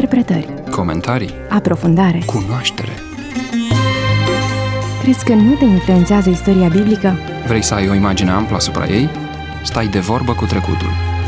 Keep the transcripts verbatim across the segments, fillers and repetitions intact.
Interpretări, comentarii, aprofundare, cunoaștere. Crezi că nu te influențează istoria biblică? Vrei să ai o imagine amplă asupra ei? Stai de vorbă cu trecutul.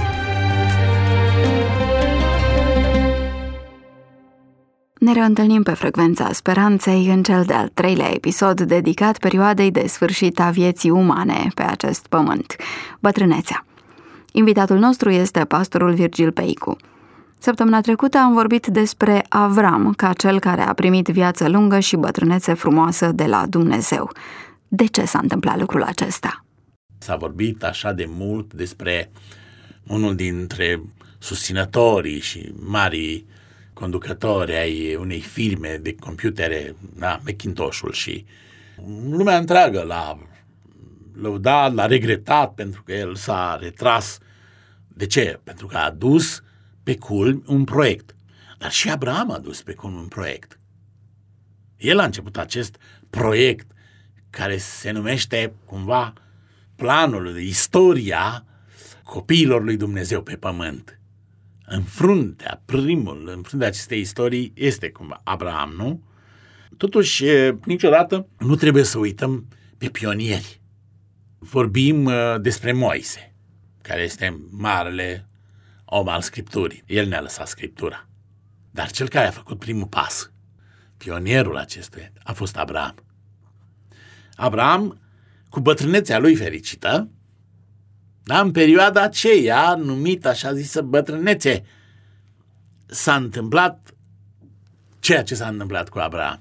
Ne reîntâlnim pe Frecvența Speranței în cel de-al treilea episod dedicat perioadei de sfârșit a vieții umane pe acest pământ, bătrânețea. Invitatul nostru este pastorul Virgil Peicu. Săptămâna trecută am vorbit despre Avram ca cel care a primit viață lungă și bătrânețe frumoasă de la Dumnezeu. De ce s-a întâmplat lucrul acesta? S-a vorbit așa de mult despre unul dintre susținătorii și marii conducători ai unei firme de computere, da, Macintosh-ul, și lumea întreagă l-a lăudat, l-a regretat pentru că el s-a retras. De ce? Pentru că a adus pe culmi un proiect. Dar și Abraham a dus pe culmi un proiect. El a început acest proiect care se numește cumva planul, istoria copiilor lui Dumnezeu pe pământ. În fruntea, primul, în fruntea acestei istorii este cumva Abraham, nu? Totuși, niciodată nu trebuie să uităm pe pionieri. Vorbim uh, despre Moise, care este marele om al Scripturii. El ne-a lăsat Scriptura. Dar cel care a făcut primul pas, pionierul acestuia, a fost Abraham. Abraham, cu bătrânețea lui fericită, da, în perioada aceea, numită așa zisă bătrânețe, s-a întâmplat ceea ce s-a întâmplat cu Abraham.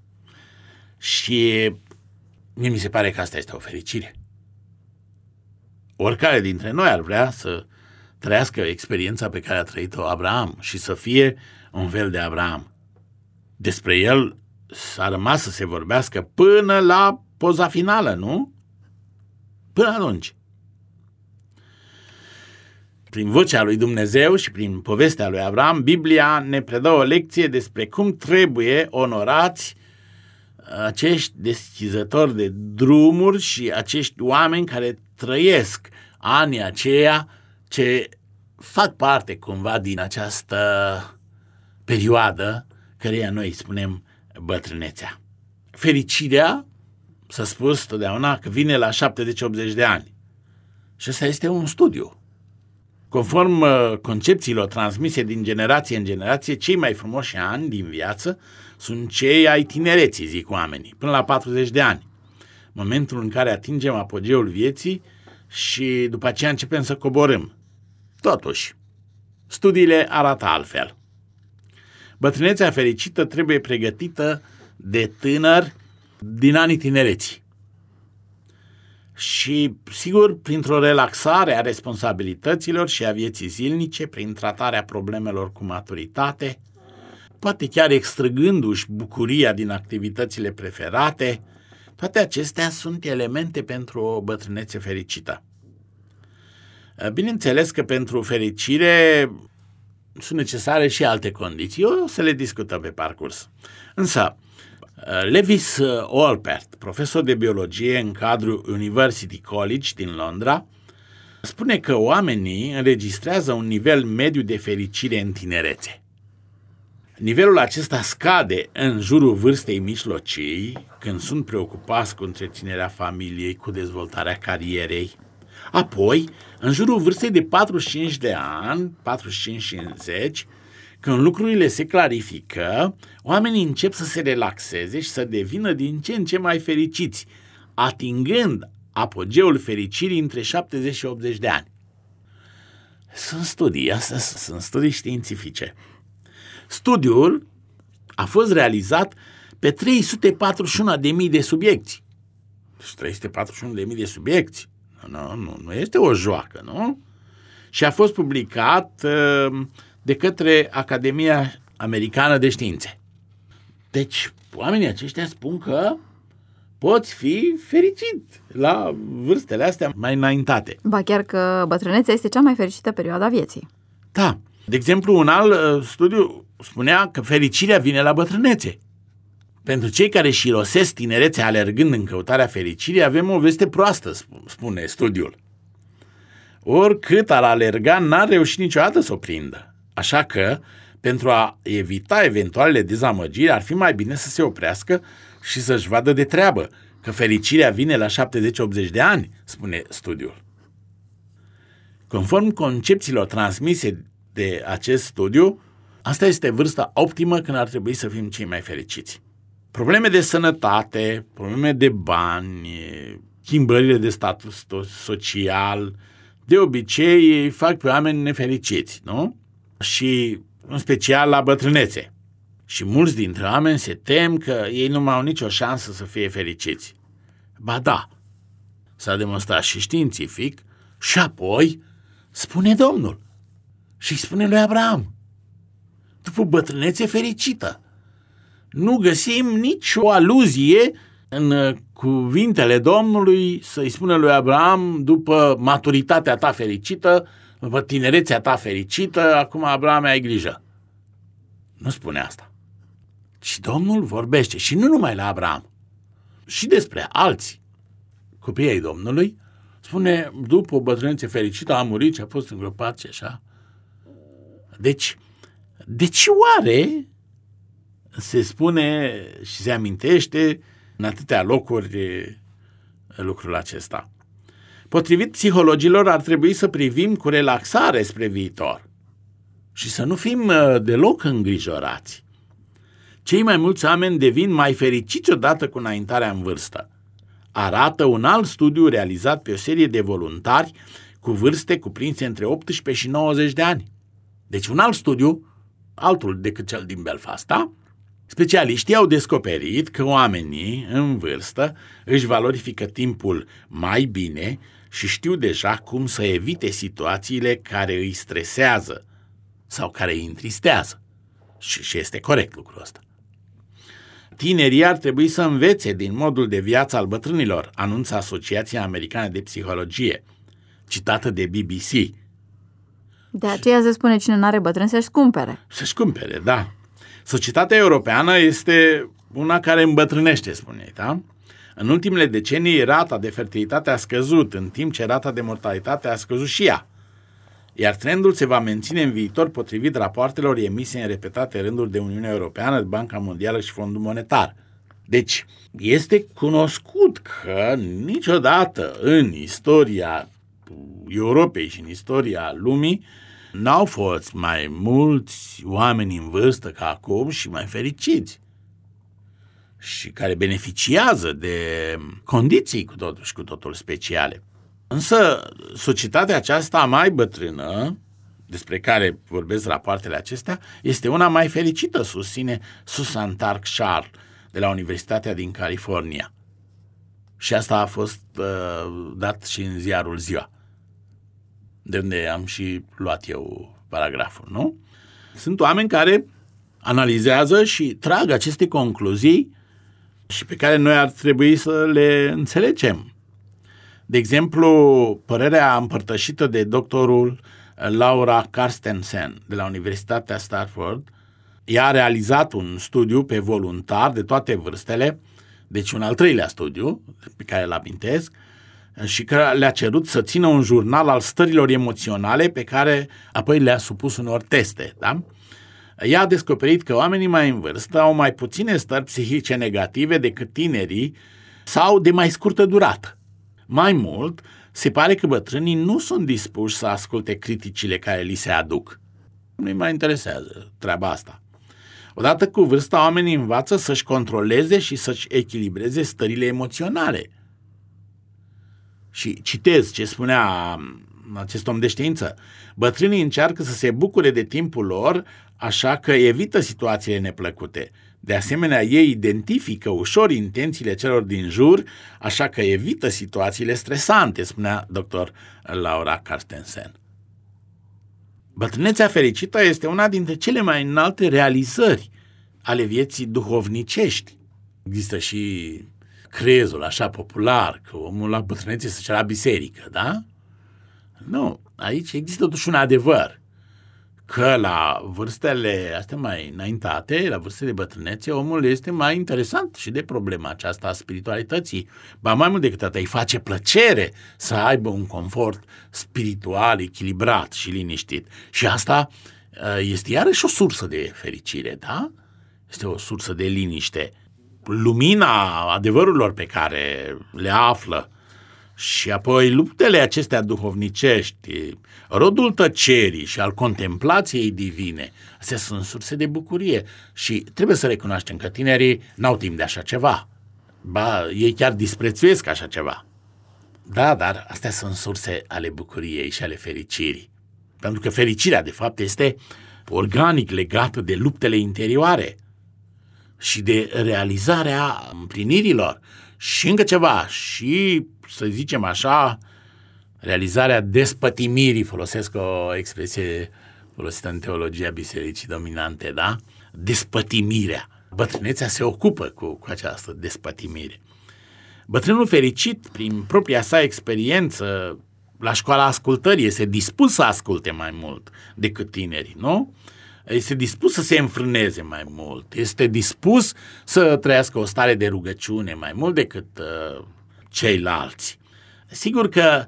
Și mie mi se pare că asta este o fericire. Oricare dintre noi ar vrea să trăiască experiența pe care a trăit-o Abraham și să fie un fel de Abraham. Despre el s-a rămas să se vorbească până la poza finală, nu? Până atunci. Prin vocea lui Dumnezeu și prin povestea lui Abraham, Biblia ne predă o lecție despre cum trebuie onorați acești deschizători de drumuri și acești oameni care trăiesc anii aceia ce fac parte cumva din această perioadă căreia noi spunem bătrânețea. Fericirea, s-a spus totdeauna că vine la șaptezeci-optzeci de ani. Și ăsta este un studiu. Conform concepțiilor transmise din generație în generație, cei mai frumoși ani din viață sunt cei ai tinereții, zic oamenii, până la patruzeci de ani. Momentul în care atingem apogeul vieții și după aceea începem să coborâm. Totuși, studiile arată altfel. Bătrânețea fericită trebuie pregătită de tânări din anii tinereții. Și, sigur, printr-o relaxare a responsabilităților și a vieții zilnice, prin tratarea problemelor cu maturitate, poate chiar extrăgându-și bucuria din activitățile preferate, toate acestea sunt elemente pentru o bătrânețe fericită. Bineînțeles că pentru fericire sunt necesare și alte condiții, o să le discutăm pe parcurs. Însă, Lewis Wolpert, profesor de biologie în cadrul University College din Londra, spune că oamenii înregistrează un nivel mediu de fericire în tinerețe. Nivelul acesta scade în jurul vârstei mijlocii, când sunt preocupați cu întreținerea familiei, cu dezvoltarea carierei. Apoi, în jurul vârstei de patruzeci și cinci de ani, patruzeci și cinci cincizeci, când lucrurile se clarifică, oamenii încep să se relaxeze și să devină din ce în ce mai fericiți, atingând apogeul fericirii între șaptezeci și optzeci de ani. Sunt studii, astea sunt studii științifice. Studiul a fost realizat pe trei sute patruzeci și unu de mii de subiecți. trei sute patruzeci și unu de mii de subiecți. Nu, nu, nu este o joacă, nu? Și a fost publicat uh, de către Academia Americană de Științe. Deci, oamenii aceștia spun că poți fi fericit la vârstele astea mai înaintate. Ba chiar că bătrânețea este cea mai fericită perioadă a vieții. Da. De exemplu, un alt uh, studiu spunea că fericirea vine la bătrânețe. Pentru cei care șirosesc tinerețea alergând în căutarea fericirii, avem o veste proastă, spune studiul. Oricât ar alerga, n-ar reuși niciodată să o prindă. Așa că Pentru a evita eventualele dezamăgiri, ar fi mai bine să se oprească și să-și vadă de treabă, că fericirea vine la șaptezeci-optzeci de ani, spune studiul. Conform concepțiilor transmise de acest studiu, asta este vârsta optimă când ar trebui să fim cei mai fericiți. Probleme de sănătate, probleme de bani, schimbările de status social, de obicei fac pe oameni nefericiți, nu? Și în special la bătrânețe. Și mulți dintre oameni se tem că ei nu mai au nicio șansă să fie fericiți. Ba da, s-a demonstrat și științific și apoi spune Domnul și îi spune lui Abraham, după bătrânețe fericită. Nu găsim nicio aluzie în cuvintele Domnului să-i spună lui Abraham, după maturitatea ta fericită, după tinerețea ta fericită, acum Abraham ai grijă. Nu spune asta. Și Domnul vorbește, și nu numai la Abraham, și despre alți copii ai Domnului. Spune, după o bătrânețe fericită a murit și a fost îngropat și așa. Deci, de ce oare se spune și se amintește în atâtea locuri lucrul acesta? Potrivit psihologilor, ar trebui să privim cu relaxare spre viitor și să nu fim deloc îngrijorați. Cei mai mulți oameni devin mai fericiți odată cu înaintarea în vârstă. Arată un alt studiu realizat pe o serie de voluntari cu vârste cuprinse între optsprezece și nouăzeci de ani. Deci un alt studiu, altul decât cel din Belfast, da? Specialiștii au descoperit că oamenii în vârstă își valorifică timpul mai bine și știu deja cum să evite situațiile care îi stresează sau care îi întristează. Și, și este corect lucrul ăsta. Tinerii ar trebui să învețe din modul de viață al bătrânilor, anunță Asociația Americană de Psihologie, citată de B B C. De aceea se spune, cine n-are bătrâni să-și cumpere. Să-și cumpere, da. Societatea europeană este una care îmbătrânește, spune, da? În ultimele decenii, rata de fertilitate a scăzut, în timp ce rata de mortalitate a scăzut și ea. Iar trendul se va menține în viitor potrivit rapoartelor emise în repetate rânduri de Uniunea Europeană, Banca Mondială și Fondul Monetar. Deci, este cunoscut că niciodată în istoria Europei și în istoria lumii n-au fost mai mulți oameni în vârstă ca acum și mai fericiți și care beneficiază de condiții cu totul și cu totul speciale. Însă, societatea aceasta mai bătrână, despre care vorbesc rapoartele acestea, este una mai fericită, susține Susan Tark-Charles de la Universitatea din California. Și asta a fost uh, dat și în ziarul Ziua, de unde am și luat eu paragraful, nu? Sunt oameni care analizează și trag aceste concluzii și pe care noi ar trebui să le înțelegem. De exemplu, părerea împărtășită de doctorul Laura Carstensen de la Universitatea Stanford, ea a realizat un studiu pe voluntari de toate vârstele, deci un al treilea studiu pe care îl amintesc, și că le-a cerut să țină un jurnal al stărilor emoționale pe care apoi le-a supus unor teste, da? Ea a descoperit că oamenii mai în vârstă au mai puține stări psihice negative decât tinerii sau de mai scurtă durată. Mai mult, se pare că bătrânii nu sunt dispuși să asculte criticile care li se aduc. Nu-i mai interesează treaba asta. Odată cu vârsta, oamenii învață să-și controleze și să-și echilibreze stările emoționale. Și citez ce spunea acest om de știință. Bătrânii încearcă să se bucure de timpul lor, așa că evită situațiile neplăcute. De asemenea, ei identifică ușor intențiile celor din jur, așa că evită situațiile stresante, spunea doctor Laura Carstensen. Bătrânețea fericită este una dintre cele mai înalte realizări ale vieții duhovnicești. Există și crezul așa popular că omul la bătrânețe se duce la biserică, da? Nu, aici există totuși un adevăr, că la vârstele astea mai înaintate, la vârstele bătrânețe, omul este mai interesant și de problema aceasta a spiritualității. Ba mai mult decât atât, îi face plăcere să aibă un confort spiritual echilibrat și liniștit. Și asta este iarăși o sursă de fericire, da? Este o sursă de liniște. Lumina adevărurilor pe care le află și apoi luptele acestea duhovnicești, rodul tăcerii și al contemplației divine, astea sunt surse de bucurie și trebuie să recunoaștem că tinerii n-au timp de așa ceva. Ba, ei chiar disprețuiesc așa ceva. Da, dar astea sunt surse ale bucuriei și ale fericirii. Pentru că fericirea, de fapt, este organic legată de luptele interioare și de realizarea împlinirilor. Și încă ceva, și, să zicem așa, realizarea despătimirii, folosesc o expresie folosită în teologia bisericii dominante, da? Despătimirea. Bătrânețea se ocupă cu, cu această despătimire. Bătrânul fericit, prin propria sa experiență, la școala ascultării, este dispus să asculte mai mult decât tinerii, nu? Este dispus să se înfrâneze mai mult, este dispus să trăiască o stare de rugăciune mai mult decât uh, ceilalți. Sigur că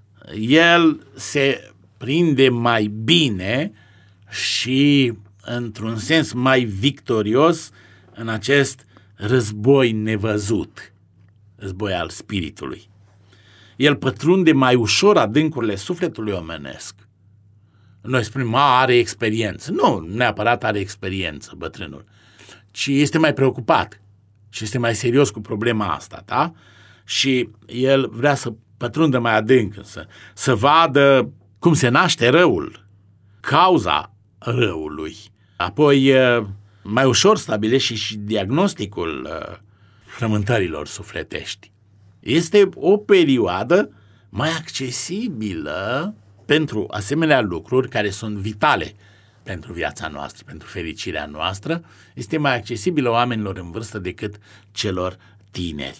el se prinde mai bine și, într-un sens, mai victorios în acest război nevăzut, război al spiritului. El pătrunde mai ușor adâncurile sufletului omenesc. Noi spunem, a, are experiență. Nu, neapărat are experiență bătrânul, ci este mai preocupat și este mai serios cu problema asta, da? Și el vrea să pătrundă mai adânc, să, să vadă cum se naște răul, cauza răului. Apoi, mai ușor stabilește și diagnosticul frământărilor sufletești. Este o perioadă mai accesibilă pentru asemenea lucruri care sunt vitale pentru viața noastră, pentru fericirea noastră, este mai accesibilă oamenilor în vârstă decât celor tineri.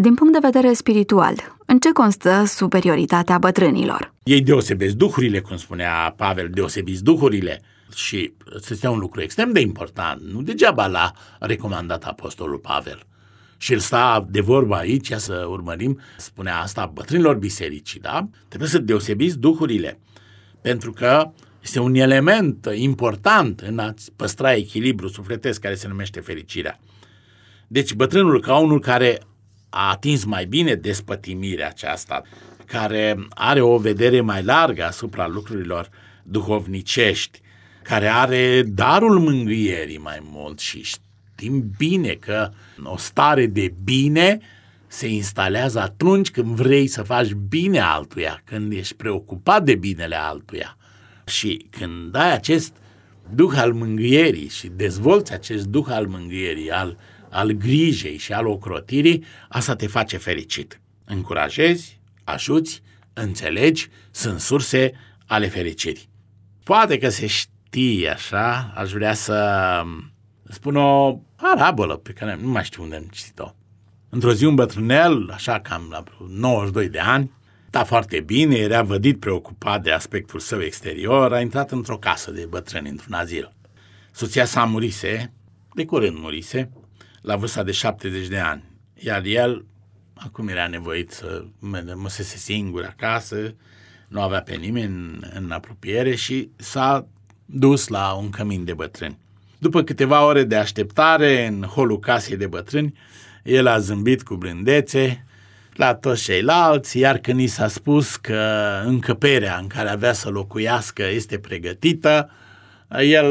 Din punct de vedere spiritual, în ce constă superioritatea bătrânilor? Ei deosebesc duhurile, cum spunea Pavel, deosebiți duhurile. Și ăsta este un lucru extrem de important. Nu degeaba l-a recomandat apostolul Pavel. Și el sta de vorbă aici, ia să urmărim, spunea asta bătrânilor bisericii, da? Trebuie să deosebiți duhurile, pentru că este un element important în a păstra echilibru sufletesc care se numește fericirea. Deci bătrânul, ca unul care a atins mai bine despătimirea aceasta, care are o vedere mai largă asupra lucrurilor duhovnicești, care are darul mângâierii mai mult și știm bine că o stare de bine se instalează atunci când vrei să faci bine altuia, când ești preocupat de binele altuia. Și când ai acest duh al mângâierii și dezvolți acest duh al mângâierii, al, al grijei și al ocrotirii, asta te face fericit. Încurajezi, ajuți, înțelegi, sunt surse ale fericirii. Poate că se știe așa, aș vrea să spun o parabolă pe care nu mai știu unde am citit-o. Într-o zi un bătrânel, așa cam la nouăzeci și doi de ani, sta foarte bine, era vădit preocupat de aspectul său exterior, a intrat într-o casă de bătrâni, într-un azil. Soția sa murise, de curând murise, la vârsta de șaptezeci de ani, iar el acum era nevoit să măsese singur acasă, nu avea pe nimeni în, în apropiere și s-a dus la un cămin de bătrâni. După câteva ore de așteptare în holul casei de bătrâni, el a zâmbit cu blândețe la toți ceilalți, iar când i s-a spus că încăperea în care avea să locuiască este pregătită, el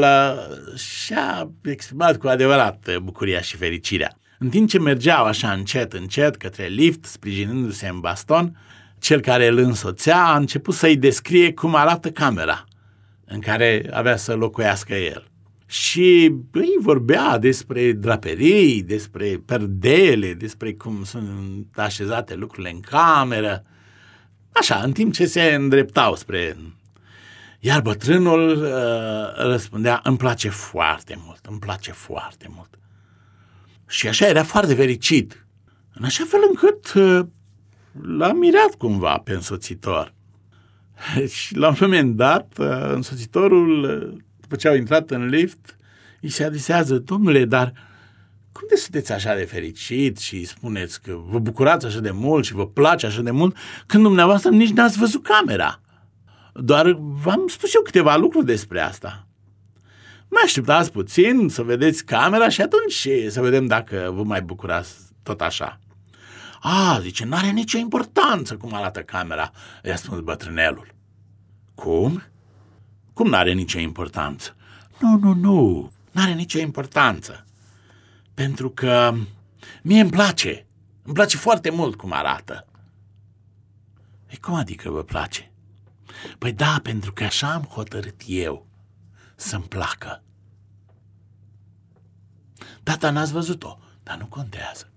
și-a exprimat cu adevărat bucuria și fericirea. În timp ce mergeau așa încet, încet către lift, sprijinindu-se în baston, cel care îl însoțea a început să-i descrie cum arată camera în care avea să locuiască el. Și îi vorbea despre draperii, despre perdele, despre cum sunt așezate lucrurile în cameră, așa, în timp ce se îndreptau spre... Iar bătrânul uh, răspundea, îmi place foarte mult, îmi place foarte mult. Și așa era foarte fericit, în așa fel încât uh, l-a mirat cumva pe însoțitor. Și la un moment dat, uh, însoțitorul... Uh, după ce au intrat în lift, îi se adresează, domnule, dar cum de sunteți așa de fericit și spuneți că vă bucurați așa de mult și vă place așa de mult, când dumneavoastră nici n-ați văzut camera? Doar v-am spus eu câteva lucruri despre asta. Mai așteptați puțin să vedeți camera și atunci să vedem dacă vă mai bucurați tot așa. A, zice, n-are nicio importanță cum arată camera, i-a spus bătrânelul. Cum? Cum n-are nicio importanță? Nu, nu, nu, n-are nicio importanță. Pentru că mie îmi place, îmi place foarte mult cum arată. E cum adică vă place? Păi da, pentru că așa am hotărât eu să-mi placă. Tata, n-ați văzut-o, dar nu contează.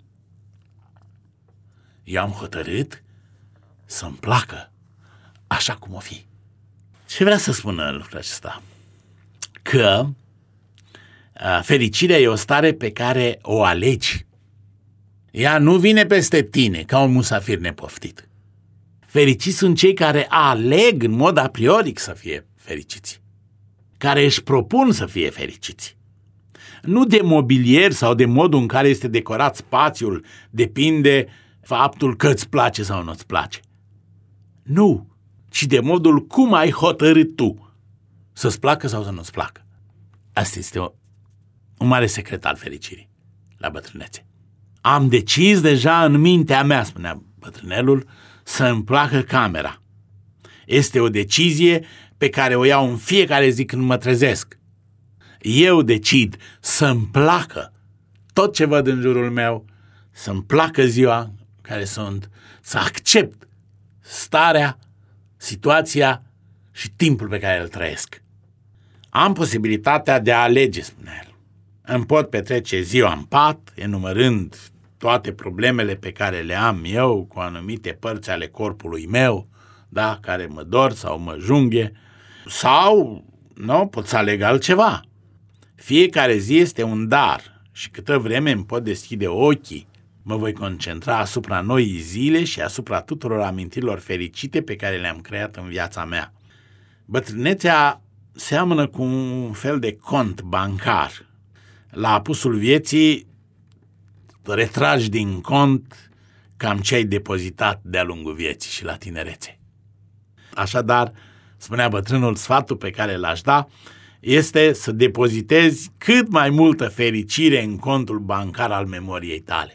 Eu am hotărât să-mi placă așa cum o fi. Ce vrea să spună lucrul acesta? Că a, fericirea e o stare pe care o alegi. Ea nu vine peste tine ca un musafir nepoftit. Fericiți sunt cei care aleg în mod a priori să fie fericiți, care își propun să fie fericiți. Nu de mobilier sau de modul în care este decorat spațiul depinde faptul că îți place sau nu îți place. Nu, ci de modul cum ai hotărât tu să-ți placă sau să nu-ți placă. Asta este o, un mare secret al fericirii la bătrânețe. Am decis deja în mintea mea, spunea bătrânelul, să-mi placă camera. Este o decizie pe care o iau în fiecare zi când mă trezesc. Eu decid să-mi placă tot ce văd în jurul meu, să-mi placă ziua care sunt, să accept starea, situația și timpul pe care îl trăiesc. Am posibilitatea de a alege, spune el. Îmi pot petrece ziua în pat, enumărând toate problemele pe care le am eu cu anumite părți ale corpului meu, da, care mă dor sau mă junghe, sau, nu, pot să aleg altceva. Fiecare zi este un dar și câtă vreme îmi pot deschide ochii, Mă voi concentra asupra noii zile și asupra tuturor amintirilor fericite pe care le-am creat în viața mea. Bătrânețea seamănă cu un fel de cont bancar. La apusul vieții retragi din cont cam ce ai depozitat de-a lungul vieții și la tinerețe. Așadar, spunea bătrânul, sfatul pe care l-aș da este să depozitezi cât mai multă fericire în contul bancar al memoriei tale.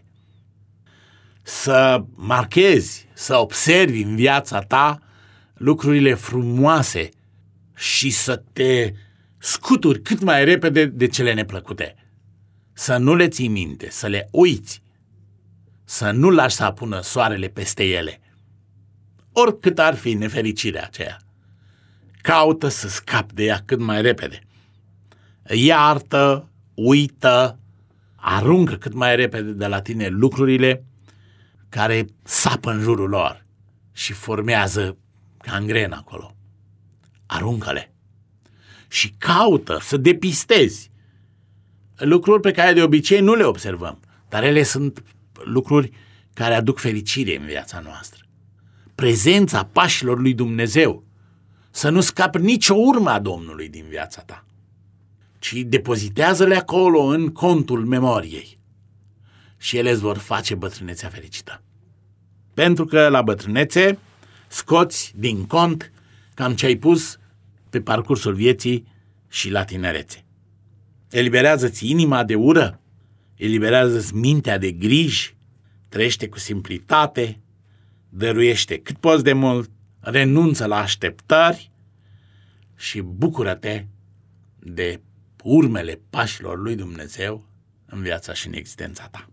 Să marchezi, să observi în viața ta lucrurile frumoase și să te scuturi cât mai repede de cele neplăcute. Să nu le ții minte, să le uiți, să nu lași să apună soarele peste ele. Oricât ar fi nefericirea aceea, caută să scapi de ea cât mai repede. Iartă, uită, aruncă cât mai repede de la tine lucrurile care sapă în jurul lor și formează gangrenă acolo. Aruncă-le și caută să depistezi lucruri pe care de obicei nu le observăm, dar ele sunt lucruri care aduc fericire în viața noastră. Prezența pașilor lui Dumnezeu, să nu scapi nicio urmă a Domnului din viața ta, ci depozitează-le acolo în contul memoriei și ele îți vor face bătrânețea fericită. Pentru că la bătrânețe scoți din cont cam ce ai pus pe parcursul vieții și la tinerețe. Eliberează-ți inima de ură, eliberează-ți mintea de griji, trăiește cu simplitate, dăruiește cât poți de mult, renunță la așteptări și bucură-te de urmele pașilor lui Dumnezeu în viața și în existența ta.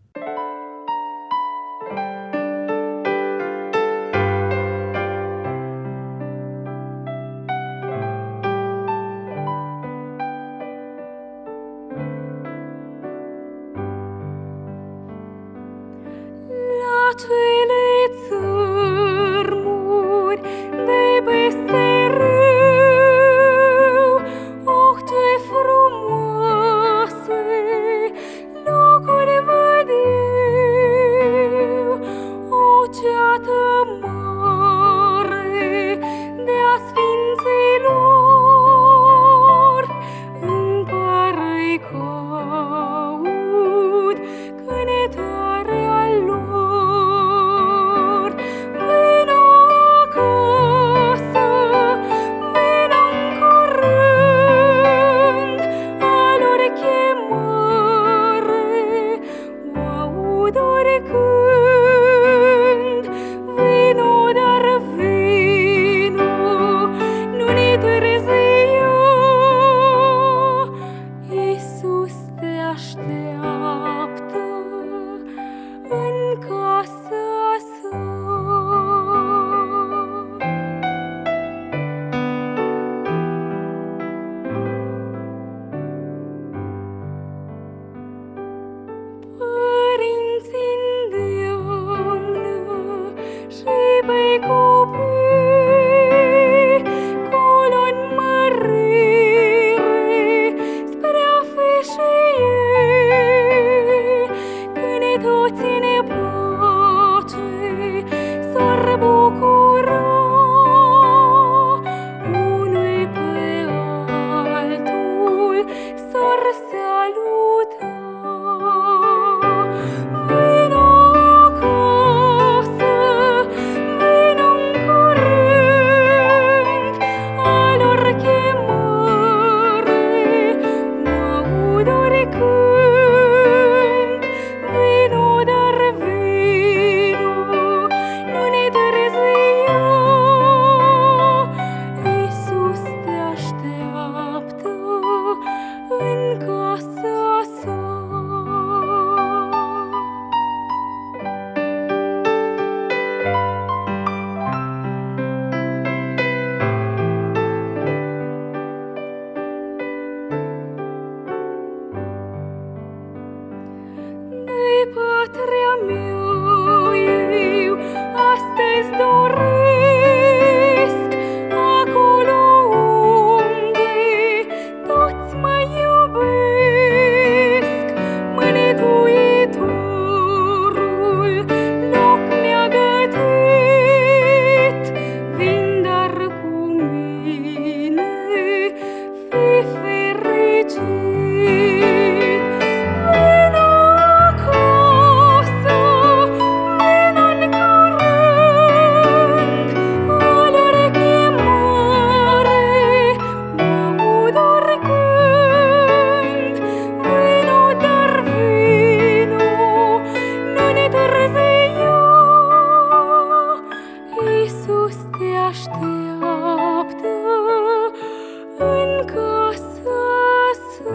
așteaptă în casa sa.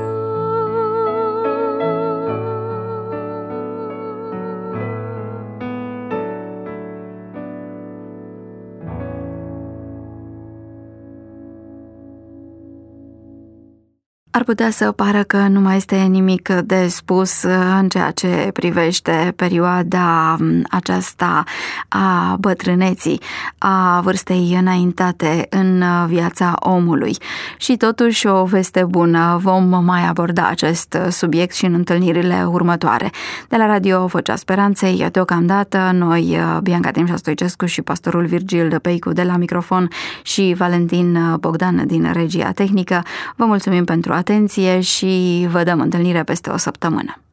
Ar putea să pară că nu mai este nimic de spus în ceea ce privește perioada aceasta a bătrâneții, a vârstei înaintate în viața omului. Și totuși o veste bună, vom mai aborda acest subiect și în întâlnirile următoare. De la Radio Vocea Speranței, deocamdată, noi, Bianca Timșa Stoicescu și pastorul Virgil Peicu de la microfon și Valentin Bogdan din regia tehnică, vă mulțumim pentru atenție și vă dăm întâlnire peste o săptămână.